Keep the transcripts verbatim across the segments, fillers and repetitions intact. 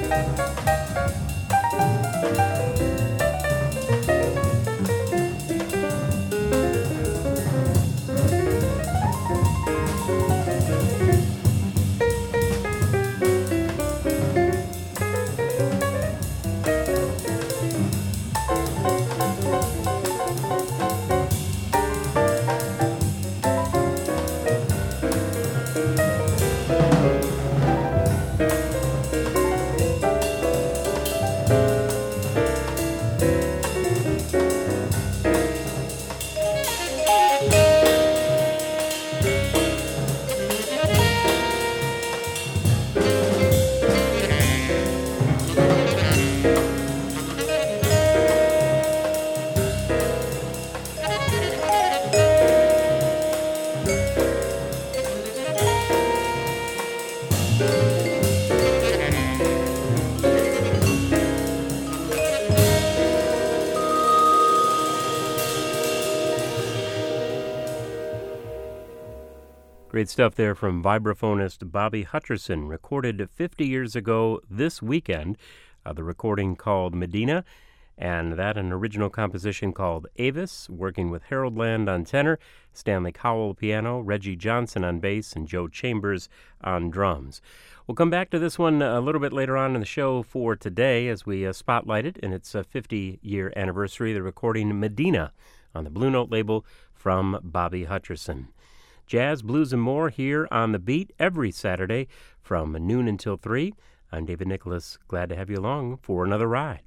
Great stuff there from vibraphonist Bobby Hutcherson, recorded fifty years ago this weekend. Uh, the recording called Medina, and that an original composition called Avis, working with Harold Land on tenor, Stanley Cowell piano, Reggie Johnson on bass, and Joe Chambers on drums. We'll come back to this one a little bit later on in the show for today as we uh, spotlight it in its uh, fifty-year anniversary, the recording Medina on the Blue Note label from Bobby Hutcherson. Jazz, blues, and more here on The Beat every Saturday from noon until three. I'm David Nicholas. Glad to have you along for another ride.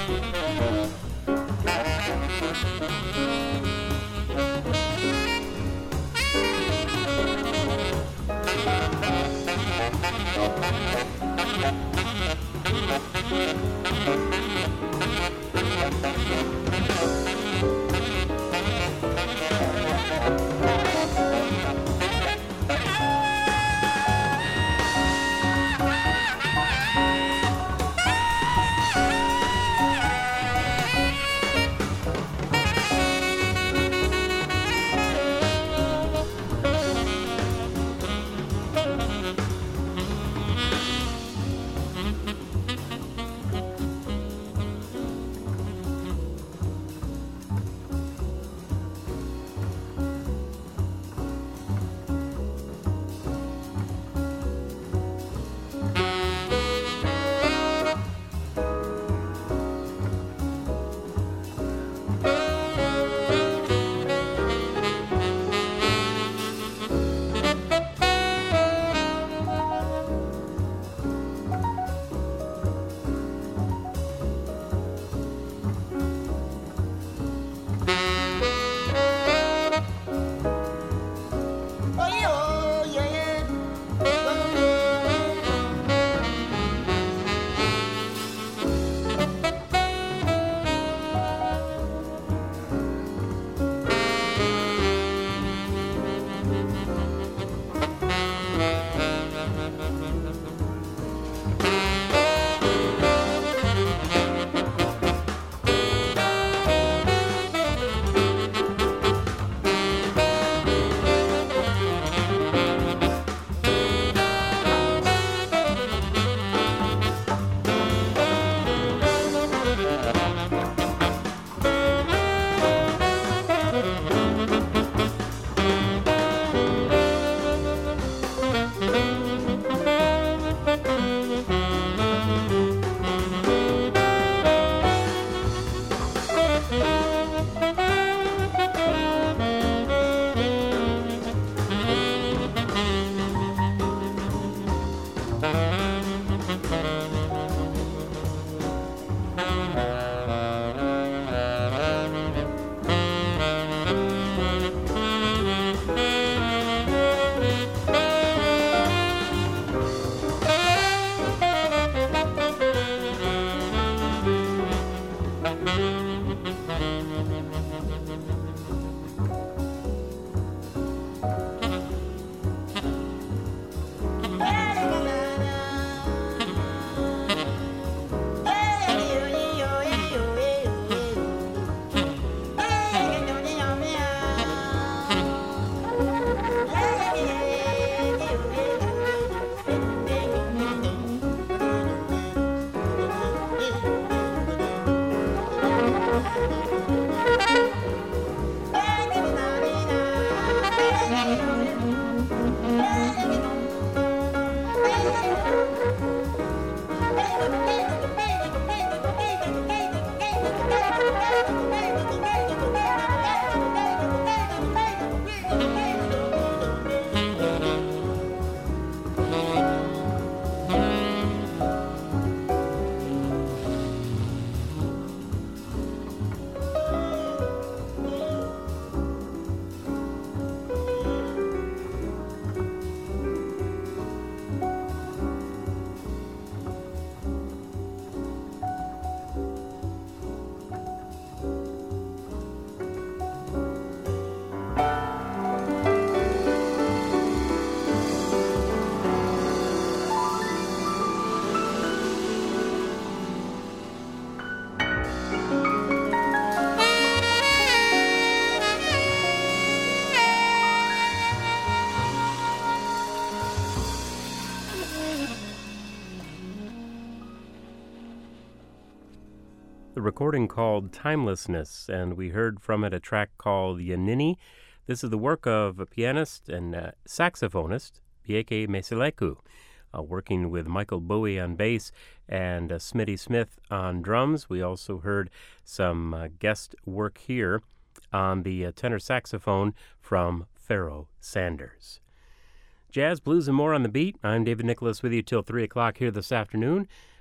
The recording called Timelessness, and we heard from it a track called Yanini. This is the work of a pianist and uh, saxophonist, Bieke Meseleku, uh, working with Michael Bowie on bass and uh, Smitty Smith on drums. We also heard some uh, guest work here on the uh, tenor saxophone from Pharoah Sanders. Jazz, blues, and more on the beat. I'm David Nicholas with you till three o'clock here this afternoon.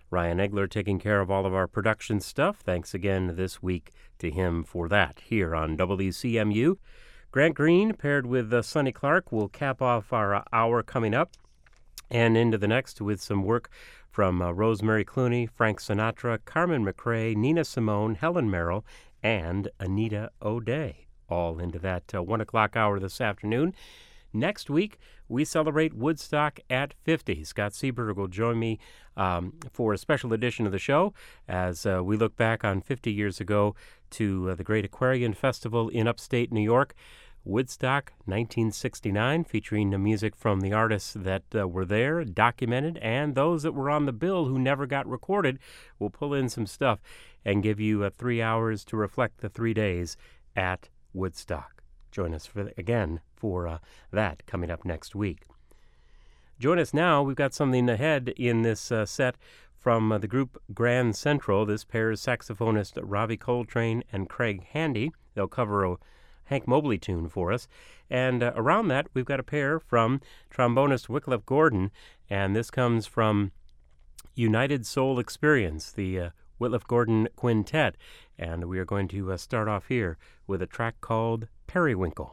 Ryan Egler taking care of all of our production stuff. Thanks again this week to him for that here on W C M U. Grant Green paired with uh, Sonny Clark will cap off our uh, hour coming up and into the next with some work from uh, Rosemary Clooney, Frank Sinatra, Carmen McRae, Nina Simone, Helen Merrill, and Anita O'Day, all into that uh, one o'clock hour this afternoon. Next week, we celebrate Woodstock at fifty. Scott Seiberg will join me um, for a special edition of the show as uh, we look back on fifty years ago to uh, the Great Aquarian Festival in upstate New York. Woodstock nineteen sixty-nine, featuring the music from the artists that uh, were there, documented, and those that were on the bill who never got recorded. We'll pull in some stuff and give you uh, three hours to reflect the three days at Woodstock. Join us for, again for uh, that coming up next week. Join us now. We've got something ahead in this uh, set from uh, the group Grand Central. This pair's saxophonist Ravi Coltrane and Craig Handy. They'll cover a Hank Mobley tune for us. And uh, around that, we've got a pair from trombonist Wycliffe Gordon, and this comes from United Soul Experience, the uh, Wycliffe Gordon Quintet. And we are going to uh, start off here with a track called Periwinkle.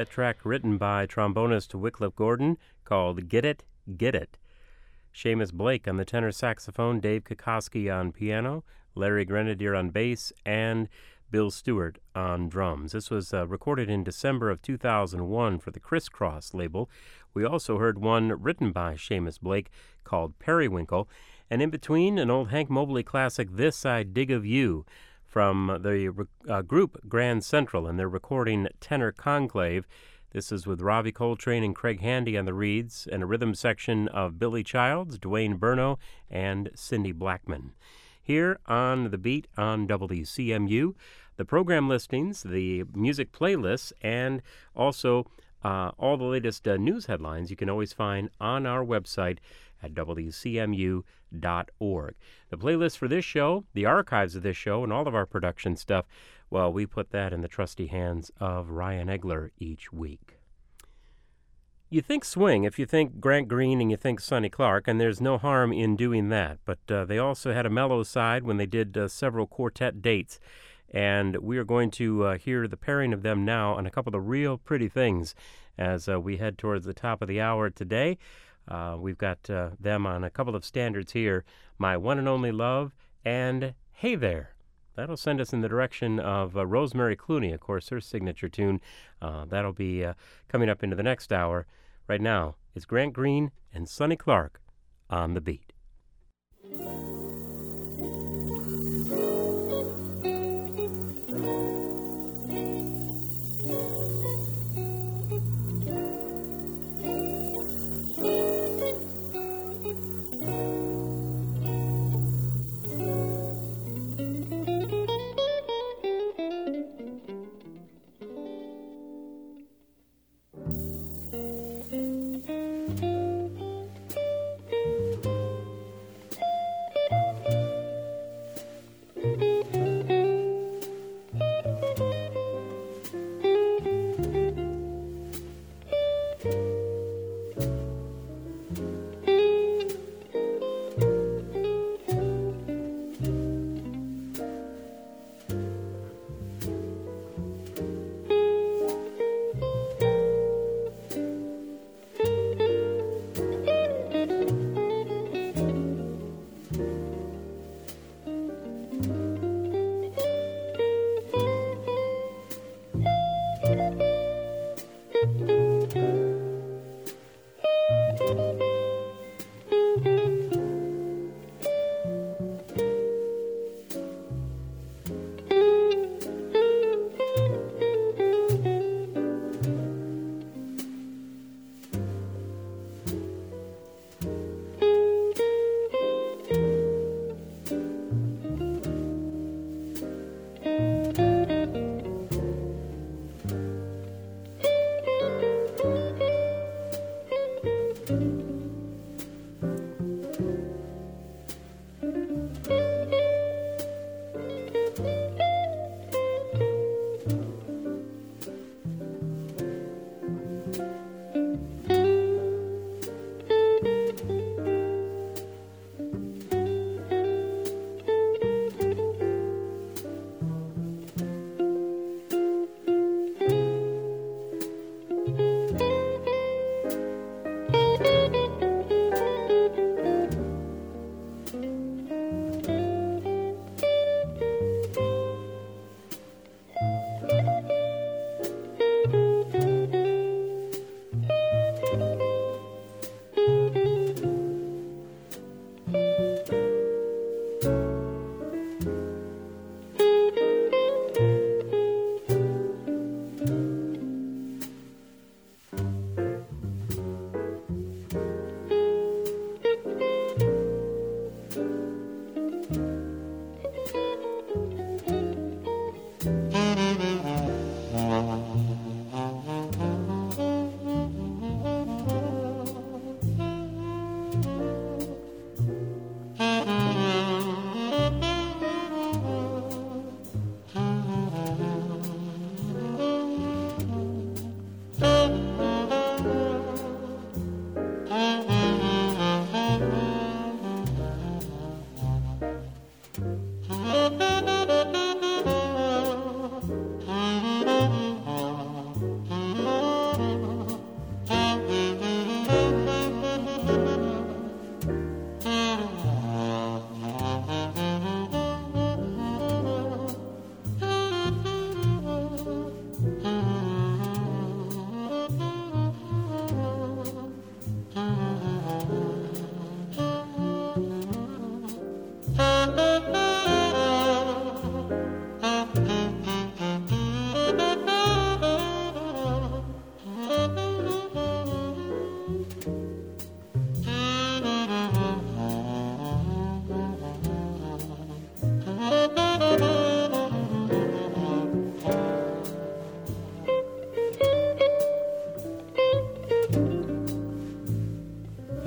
That track written by trombonist Wycliffe Gordon called Get It, Get It. Seamus Blake on the tenor saxophone, Dave Kokoski on piano, Larry Grenadier on bass, and Bill Stewart on drums. This was uh, recorded in December of two thousand one for the Crisscross label. We also heard one written by Seamus Blake called Periwinkle, and in between, an old Hank Mobley classic, This I Dig of You, from the uh, group Grand Central and their recording Tenor Conclave. This is with Ravi Coltrane and Craig Handy on the reeds, and a rhythm section of Billy Childs, Dwayne Burno, and Cindy Blackman. Here on The Beat on W C M U, the program listings, the music playlists, and also uh, all the latest uh, news headlines you can always find on our website at W C M U dot org. The playlist for this show, the archives of this show, and all of our production stuff, well, we put that in the trusty hands of Ryan Egler each week. You think swing if you think Grant Green and you think Sonny Clark, and there's no harm in doing that. But uh, they also had a mellow side when they did uh, several quartet dates. And we are going to uh, hear the pairing of them now on a couple of real pretty things as uh, we head towards the top of the hour today. Uh, we've got uh, them on a couple of standards here, My One and Only Love and Hey There. That'll send us in the direction of uh, Rosemary Clooney, of course, her signature tune. Uh, that'll be uh, coming up into the next hour. Right now, it's Grant Green and Sonny Clark on The Beat.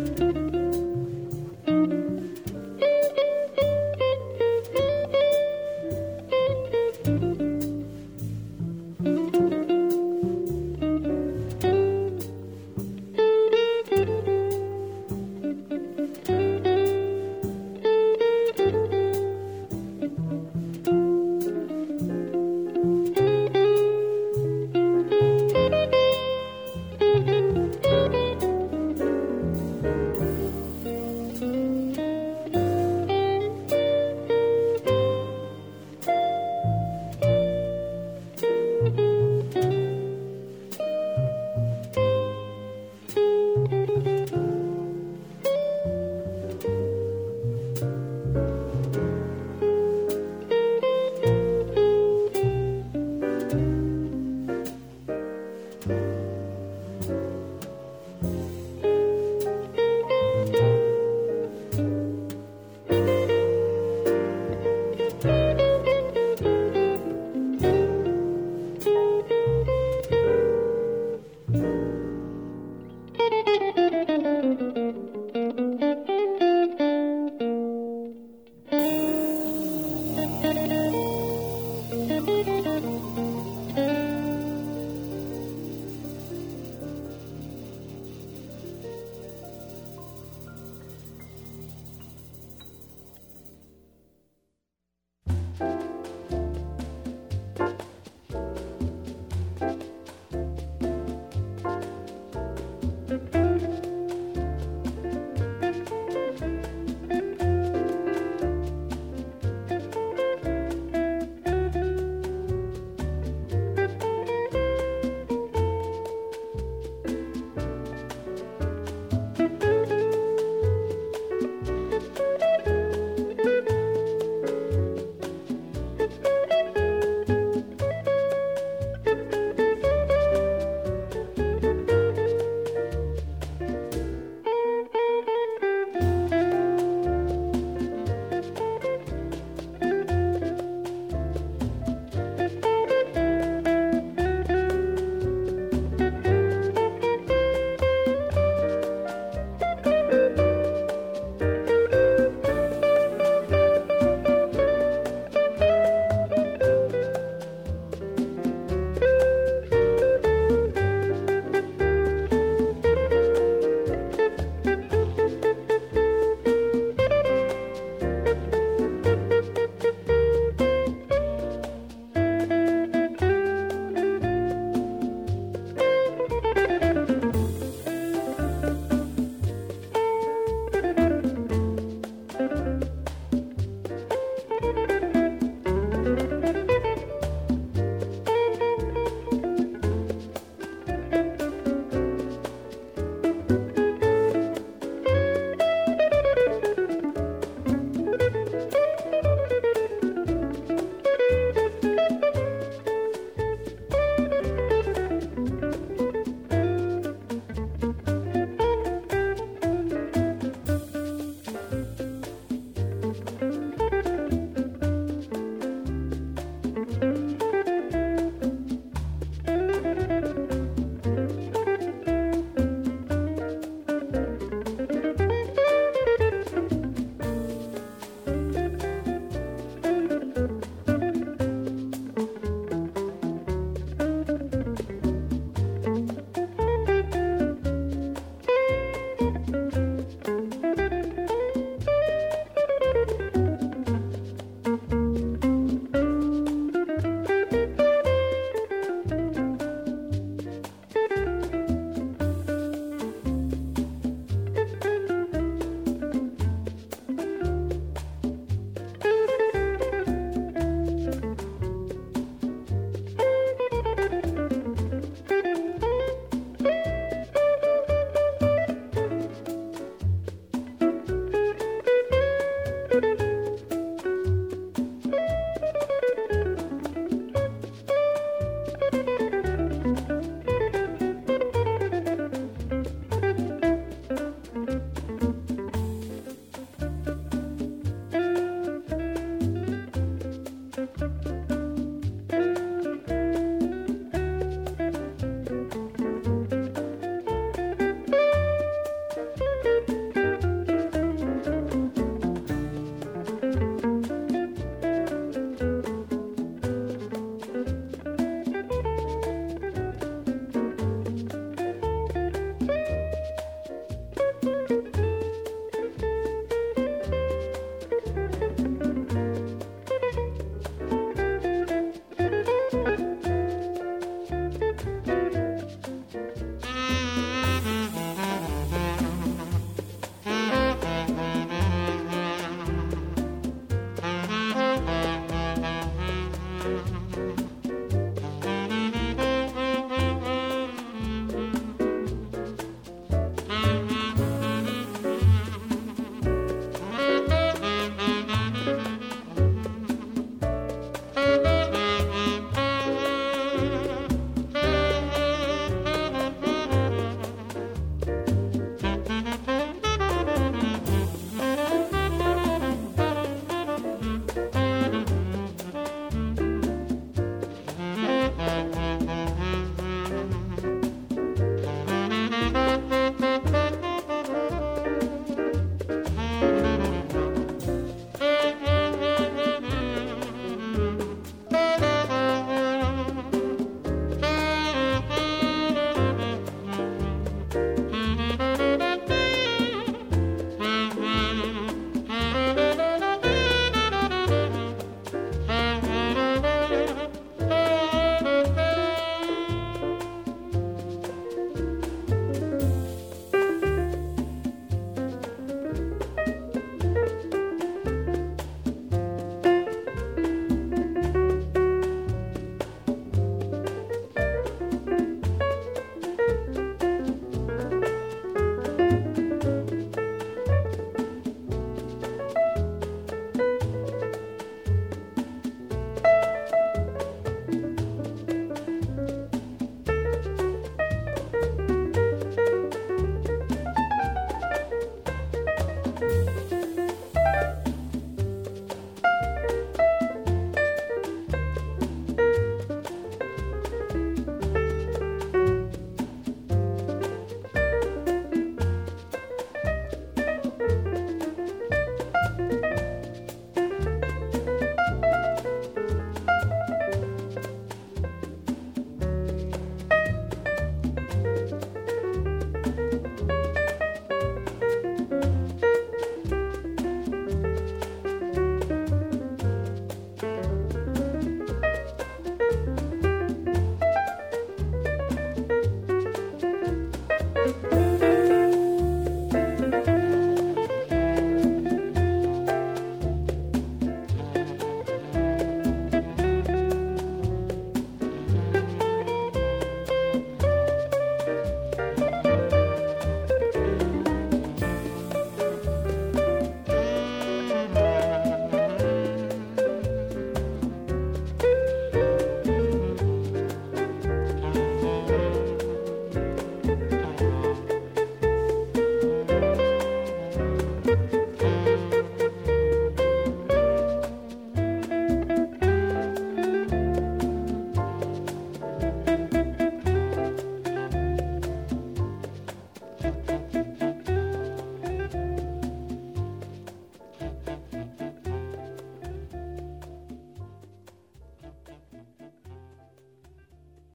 you.